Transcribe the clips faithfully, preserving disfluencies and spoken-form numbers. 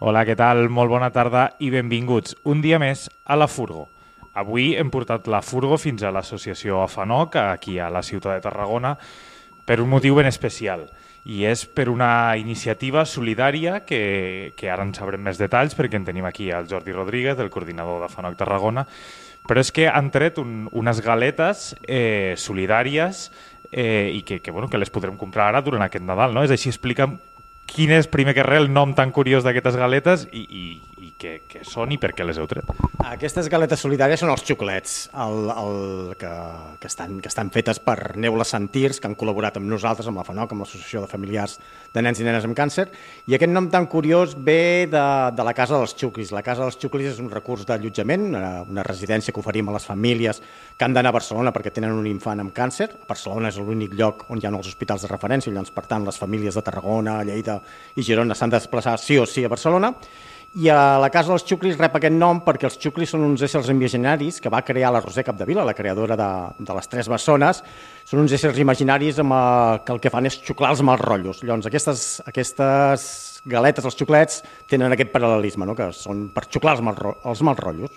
Hola, què tal? Molt bona tarda i benvinguts un dia més a la Furgo. Avui hem portat la Furgo fins a l'associació AFANOC, aquí a la ciutat de Tarragona, per un motiu ben especial. I és per una iniciativa solidària que, que ara en sabrem més detalls perquè en tenim aquí el Jordi Rodríguez, el coordinador d'AFANOC Tarragona, però és que han tret un, unes galetes eh, solidàries eh, i que, que, bueno, que les podrem comprar ara durant aquest Nadal, no? És així, explica'm quin és, primer que res, el nom tan curiós d'aquestes galetes i, i, i què, què són i per què les heu tret. Aquestes galetes solidàries són els xuclets, el, el, que, que, estan, que estan fetes per Neula Santirs, que han col·laborat amb nosaltres, amb la FANOC, amb l'Associació de Familiars de Nens i Nenes amb Càncer, i aquest nom tan curiós ve de, de la Casa dels Xuclis. La Casa dels Xuclis és un recurs d'allotjament, una, una residència que oferim a les famílies que han d'anar a Barcelona perquè tenen un infant amb càncer. Barcelona és l'únic lloc on hi ha els hospitals de referència, llavors, per tant, les famílies de Tarragona, Lleida i Girona s'han de desplaçar sí o sí a Barcelona. I a la Casa dels Xuclis rep aquest nom perquè els xuclis són uns éssers imaginaris que va crear la Roser Capdevila, la creadora de, de les Tres Bessones. Són uns éssers imaginaris amb, eh, que el que fan és xuclar els mals rotllos. Llavors, aquestes, aquestes galetes, els xuclets, tenen aquest paral·lelisme, no? Que són per xuclar els, mal, els mals rotllos.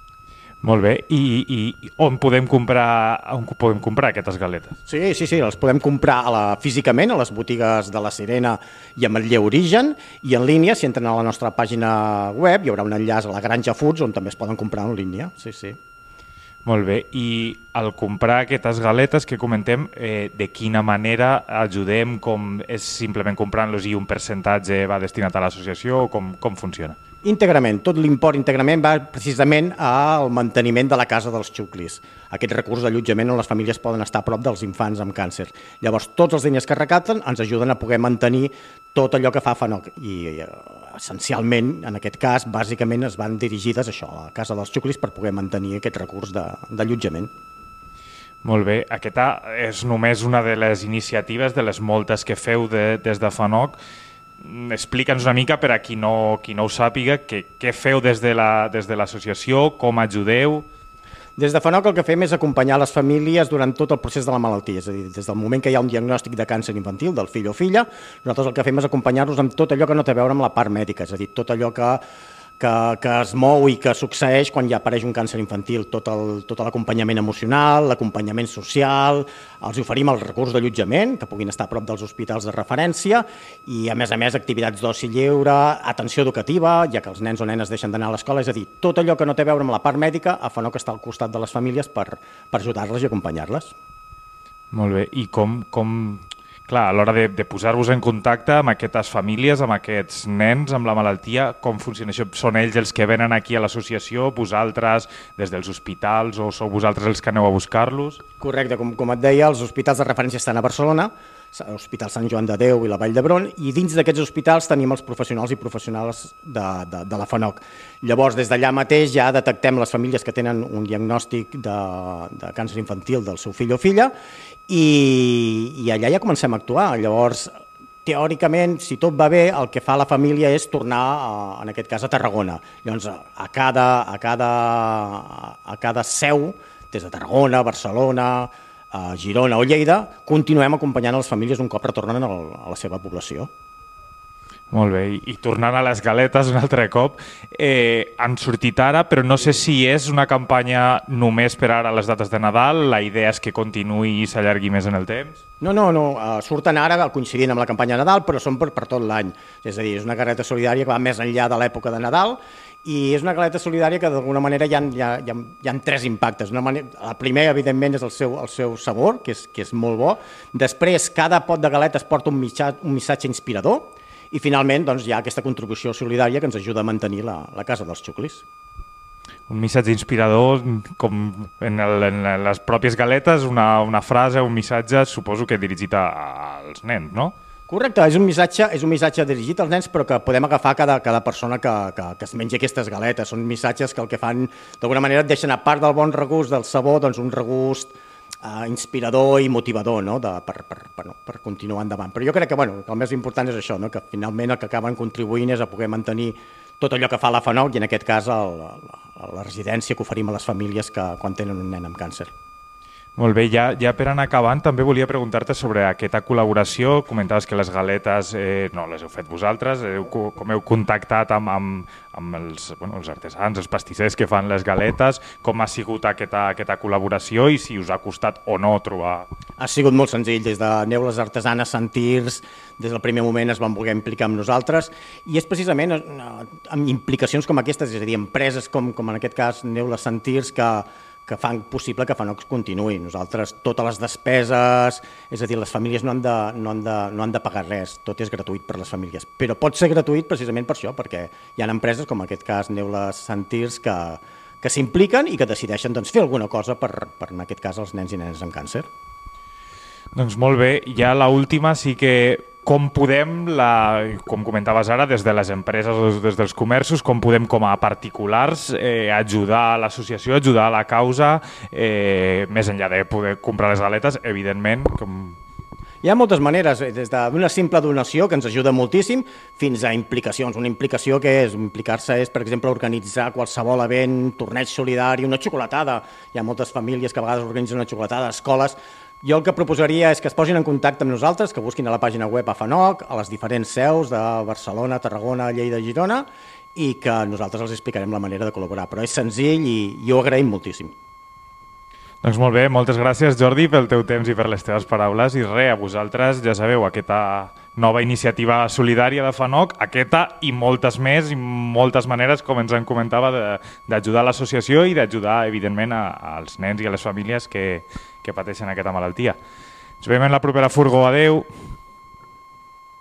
Molt bé, I, i on podem comprar on podem comprar aquestes galetes? Sí, sí, sí, les podem comprar a la, físicament a les botigues de la Sirena i a Manlleu Origen, i en línia, si entren a la nostra pàgina web, hi haurà un enllaç a la Granja Foods on també es poden comprar en línia. Sí, sí. Molt bé, i al comprar aquestes galetes que comentem, eh, de quina manera ajudem? Com és simplement comprant-los i un percentatge va destinat a l'associació o com, com funciona? Íntegrament, tot l'import íntegrament va precisament al manteniment de la Casa dels Xuclis, aquest recurs d'allotjament on les famílies poden estar a prop dels infants amb càncer. Llavors, tots els diners que recapten ens ajuden a poder mantenir tot allò que fa FANOC i essencialment, en aquest cas, bàsicament es van dirigides a això, a la Casa dels Xuclis, per poder mantenir aquest recurs d'allotjament. Molt bé, aquesta és només una de les iniciatives, de les moltes que feu de, des de FANOC. Explica'ns una mica per a qui no, qui no ho sàpiga, què, què feu des de l'associació, la, com ajudeu? Des de FANOC el que fem és acompanyar les famílies durant tot el procés de la malaltia, és a dir, des del moment que hi ha un diagnòstic de càncer infantil, del fill o filla, nosaltres el que fem és acompanyar-los amb tot allò que no té a veure amb la part mèdica, és a dir, tot allò que Que, que es mou i que succeeix quan ja apareix un càncer infantil, tot el, tot l'acompanyament emocional, l'acompanyament social, els oferim el recurs d'allotjament, que puguin estar a prop dels hospitals de referència, i a més a més activitats d'oci lleure, atenció educativa, ja que els nens o nenes deixen d'anar a l'escola, és a dir, tot allò que no té a veure amb la part mèdica, a FANOC està al costat de les famílies per, per ajudar-les i acompanyar-les. Molt bé, i com... com... Clar, a l'hora de, de posar-vos en contacte amb aquestes famílies, amb aquests nens amb la malaltia, com funciona això? Són ells els que venen aquí a l'associació, vosaltres des dels hospitals, o sou vosaltres els que aneu a buscar-los? Correcte, com, com et deia, els hospitals de referència estan a Barcelona, l'Hospital Sant Joan de Déu i la Vall d'Hebron, i dins d'aquests hospitals tenim els professionals i professionals de, de, de la FANOC. Llavors, des d'allà mateix ja detectem les famílies que tenen un diagnòstic de, de càncer infantil del seu fill o filla, i, i allà ja comencem a actuar. Llavors, teòricament, si tot va bé, el que fa la família és tornar, a, en aquest cas, a Tarragona. Llavors, a cada, a cada, a cada seu, des de Tarragona, Barcelona, a Girona o Lleida, continuem acompanyant a les famílies un cop retornen a la seva població. Molt bé, i tornant a les galetes un altre cop, eh, han sortit ara, però no sé si és una campanya només per ara a les dates de Nadal, la idea és que continuï i s'allargui més en el temps? No, no, no, uh, surten ara coincidint amb la campanya de Nadal, però són per, per tot l'any. És a dir, és una galeta solidària que va més enllà de l'època de Nadal, i és una galeta solidària que d'alguna manera hi ha, hi ha, hi ha, hi ha tres impactes. Una manera, el primer, evidentment, és el seu, el seu sabor, que és, que és molt bo. Després, cada pot de galetes porta un missatge, un missatge inspirador, i finalment doncs, hi ha aquesta contribució solidària que ens ajuda a mantenir la, la Casa dels Xuclis. Un missatge inspirador, com en, el, en les pròpies galetes, una, una frase, un missatge, suposo que dirigit a, als nens, no? Correcte, és un missatge, és un missatge dirigit als nens, però que podem agafar cada, cada persona que, que, que es mengi aquestes galetes. Són missatges que el que fan, d'alguna manera, et deixen, a part del bon regust del sabor, doncs un regust uh, inspirador i motivador, no? de, per, per, per, no? per continuar endavant. Però jo crec que, bueno, que el més important és això, no? Que finalment el que acaben contribuint és a poder mantenir tot allò que fa la FANOC i en aquest cas el, la, la residència que oferim a les famílies que, quan tenen un nen amb càncer. Molt bé, ja, ja per anar acabant també volia preguntar-te sobre aquesta col·laboració. Comentaves que les galetes eh, no les heu fet vosaltres, heu, com heu contactat amb, amb, amb els, bueno, els artesans, els pastissers que fan les galetes, com ha sigut aquesta, aquesta col·laboració i si us ha costat o no trobar... Ha sigut molt senzill, des de Neules Artesanes, Sentirs, des del primer moment es van voler implicar amb nosaltres i és precisament amb implicacions com aquestes, és a dir, empreses com, com en aquest cas Neules Sentirs que que fan possible que Fanoc continuï. Nosaltres, totes les despeses, és a dir, les famílies no han, de, no, han de, no han de pagar res, tot és gratuït per les famílies. Però pot ser gratuït precisament per això, perquè hi ha empreses, com en aquest cas Neules Sentirs, que, que s'impliquen i que decideixen doncs, fer alguna cosa per, per, en aquest cas, els nens i nenes amb càncer. Doncs molt bé, ja l'última sí que com podem, la, com comentaves ara, des de les empreses o des dels comerços, com podem com a particulars eh, ajudar a l'associació, ajudar a la causa, eh, més enllà de poder comprar les galetes, evidentment. Com... Hi ha moltes maneres, des d'una simple donació, que ens ajuda moltíssim, fins a implicacions. Una implicació que és, implicar-se és, per exemple, organitzar qualsevol event, torneig solidari, una xocolatada. Hi ha moltes famílies que a vegades organitzen una xocolatada, escoles. Jo el que proposaria és que es posin en contacte amb nosaltres, que busquin a la pàgina web a Fanoc, a les diferents seus de Barcelona, Tarragona, Lleida, Girona, i que nosaltres els explicarem la manera de col·laborar. Però és senzill i, i ho agraïm moltíssim. Doncs molt bé, moltes gràcies Jordi pel teu temps i per les teves paraules i res, a vosaltres ja sabeu aquesta nova iniciativa solidària de Fanoc, aquesta i moltes més i moltes maneres, com ens en comentava, d'ajudar a l'associació i d'ajudar evidentment a, als nens i a les famílies que, que pateixen aquesta malaltia. Ens veiem en la propera furgó, adeu!